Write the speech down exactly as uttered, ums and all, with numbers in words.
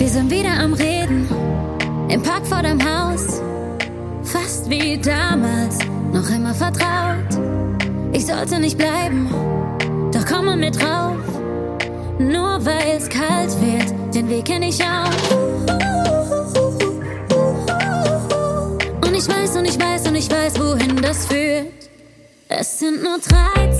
Wir sind wieder am Reden, im Park vor deinem Haus. Fast wie damals, noch immer vertraut. Ich sollte nicht bleiben, doch komm mal mit drauf. Nur weil's kalt wird, den Weg kenn ich auch. Und ich weiß, und ich weiß, und ich weiß, wohin das führt. Es sind nur drei